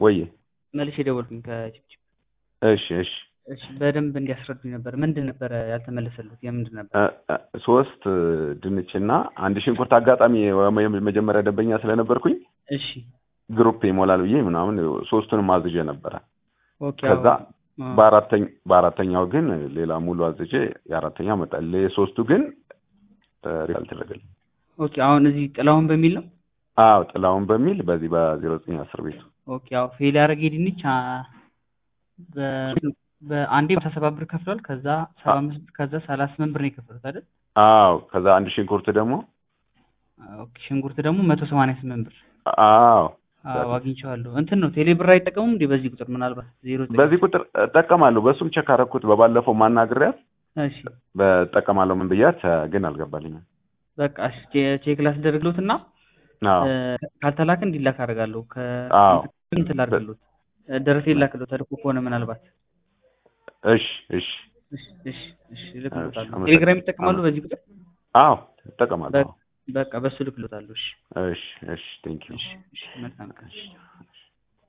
ወይ መልሼ ደወልኩኝ ከቺፕቺፕ። እሺ እሺ በደንብ እንዲያስረዱኝ ነበር። ምንድን ነበረ ያልተመለሰሉት? የምንድን ነበር? 3 ድንችና አንድ ሽንኩርት አጋጣሚ መጀመሪያ ደንበኛ ስለነበርኩኝ እሺ ግሩፕ ይሞላል ብዬ ምናምን 3ቱንም አዝዤ ነበረ። ኦኬ። ከዛ በአራተኛው ግን ሌላ ሙሉ አዝዤ የአራተኛው መጣል ለ3ቱ ግን አልተደረገልኝ። ኦኬ አሁን እዚህ ጥላውን በሚል ነው? አዎ ጥላውን በሚል በዚህ በ0910 ቤቱ። ኦኬ አዎ ፌል ያደረገ ድንች በአንዴ 77 ብር ከፍሏል። ከዛ 75 ከዛ 38 ብር ነው የከፈሉት አይደል? አዎ ከዛ አንድ ሽንኩርት ደግሞ ኦኬ ሽንኩርት ደግሞ 188 ብር። አዎ አግኝቼዋለሁ። እንትን ነው ቴሌ ብር አይጠቀሙም እንዴ? በዚህ ቁጥር ምናልባት 09 በዚህ ቁጥር እጠቀማለሁ። በሱም ቼክ አደረኩት በባለፈው ማናግሪያት። እሺ በጠቀማለሁ ምን ብያት ግን አልገባልኝም። በቃ ቼክ ላስደርግሎትና ካልተላከ እንዲላክ አደርጋለሁ። እንትን ላድርግሎት ደረሴ ላክሎት ተልኮ ከሆነ ምናልባት። እሺ ልክሎታለሁ። ቴሌግራም ይጠቀማሉ በዚህ ቁጥር? አዎ እጠቀማለሁ። በቃ በሱ ልክሎታለሁ። እሺ ቴንክ ዩ። መልካም ቀን።